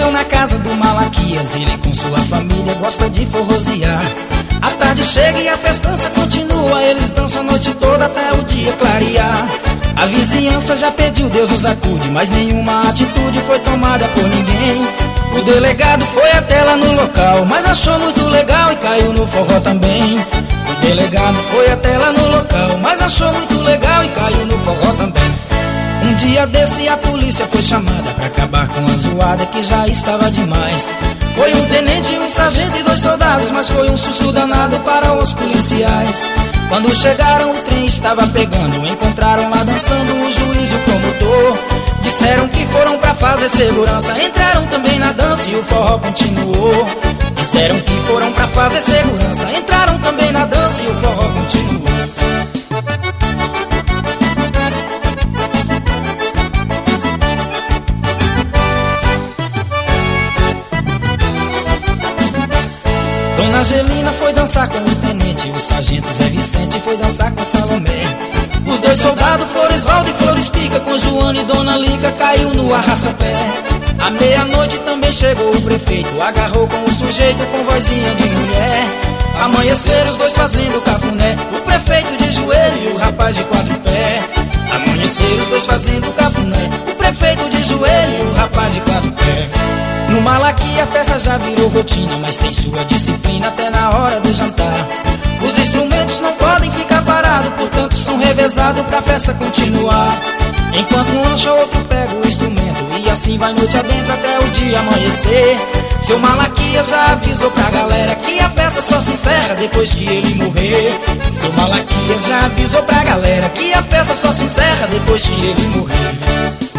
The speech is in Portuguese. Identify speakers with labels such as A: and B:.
A: chegaram na casa do Malaquias. Ele com sua família gosta de forrosear. A tarde chega e a festança continua. Eles dançam a noite toda até o dia clarear. A vizinhança já pediu, Deus nos acude, mas nenhuma atitude foi tomada por ninguém. O delegado foi até lá no local, mas achou muito legal e caiu no forró também. O delegado foi até lá no local, mas achou muito legal e caiu no forró também. Um dia desse a polícia foi chamada pra acabar com a zoada que já estava demais. Foi um tenente, um sargento e 2 soldados, mas foi um susto danado para os policiais. Quando chegaram o trem estava pegando, encontraram lá dançando o juiz e o promotor. Disseram que foram pra fazer segurança, entraram também na dança e o forró continuou. Disseram que foram pra fazer segurança, entraram também na dança e o forró continuou. Dona Angelina foi dançar com o tenente, o sargento Zé Vicente foi dançar com Salomé. Os 2 soldados, Floresvaldo e Florispica, com Joana e Dona Lica, caiu no arrasta-pé. À meia-noite também chegou o prefeito, agarrou com o sujeito com vozinha de mulher. Amanheceram os 2 fazendo cafuné, o prefeito de joelho e o rapaz de 4 pés. Amanheceram os 2 fazendo cafuné, o prefeito de joelho e o rapaz de 4 pés. No Malaquia a festa já virou rotina, mas tem sua disciplina até na hora do jantar. Os instrumentos não podem ficar parados, portanto são revezados pra festa continuar. Enquanto um lancha, outro pega o instrumento, e assim vai noite adentro até o dia amanhecer. Seu Malaquia já avisou pra galera que a festa só se encerra depois que ele morrer. Seu Malaquia já avisou pra galera que a festa só se encerra depois que ele morrer.